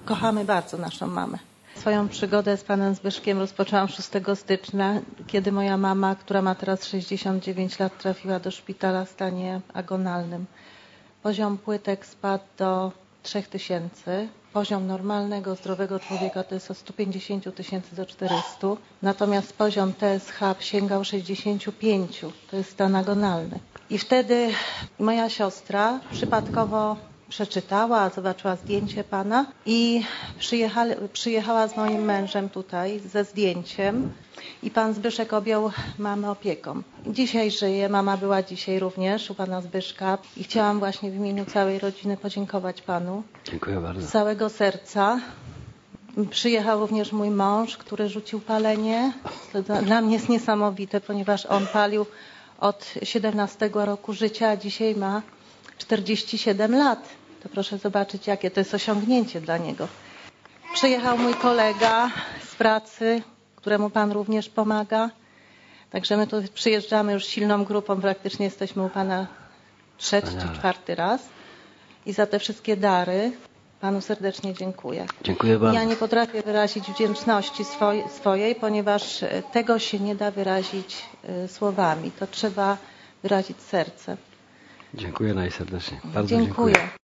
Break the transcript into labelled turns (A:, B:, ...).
A: Kochamy bardzo naszą mamę. Swoją przygodę z panem Zbyszkiem rozpoczęłam 6 stycznia, kiedy moja mama, która ma teraz 69 lat, trafiła do szpitala w stanie agonalnym. Poziom płytek spadł do 3000. Poziom normalnego, zdrowego człowieka to jest od 150 000 do 400. Natomiast poziom TSH sięgał 65. To jest stan agonalny. I wtedy moja siostra przypadkowo przeczytała, zobaczyła zdjęcie pana i przyjechała z moim mężem tutaj ze zdjęciem i pan Zbyszek objął mamę opieką. Dzisiaj żyje, mama była dzisiaj również u pana Zbyszka i chciałam właśnie w imieniu całej rodziny podziękować panu.
B: Dziękuję bardzo.
A: Z całego serca. Przyjechał również mój mąż, który rzucił palenie. To dla mnie jest niesamowite, ponieważ on palił od 17 roku życia, a dzisiaj ma 47 lat. To proszę zobaczyć, jakie to jest osiągnięcie dla niego. Przyjechał mój kolega z pracy, któremu pan również pomaga. Także my tu przyjeżdżamy już silną grupą, praktycznie jesteśmy u pana 3. czy 4. raz. I za te wszystkie dary panu serdecznie dziękuję.
B: Dziękuję bardzo.
A: Ja nie potrafię wyrazić wdzięczności swojej, ponieważ tego się nie da wyrazić słowami. To trzeba wyrazić sercem.
B: Dziękuję najserdeczniej. Bardzo
A: Dziękuję.